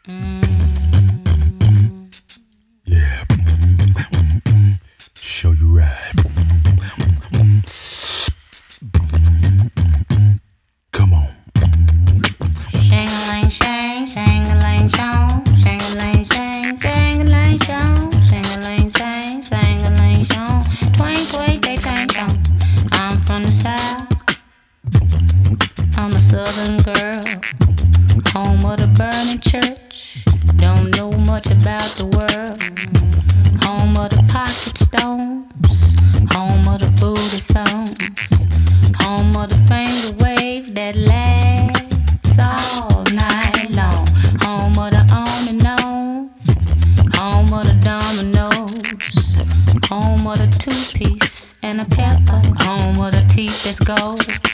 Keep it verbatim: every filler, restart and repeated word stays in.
Yeah. Show you right. Come on. Shang-a-lang, shang, shang-a-lang, shong, shang-a-lang, shang, shang-a-lang, shong, shang-a-lang, shang, shang-a-lang, shong, twang, twang, day, tang, tong. I'm from the south, I'm a southern girl, home of the burning church, don't know much about the world, home of the pocket stones, home of the booty songs, home of the finger wave that lasts all night long, home of the on and on, home of the dominoes, home of the two-piece and a pepper, home of the teeth that's gold.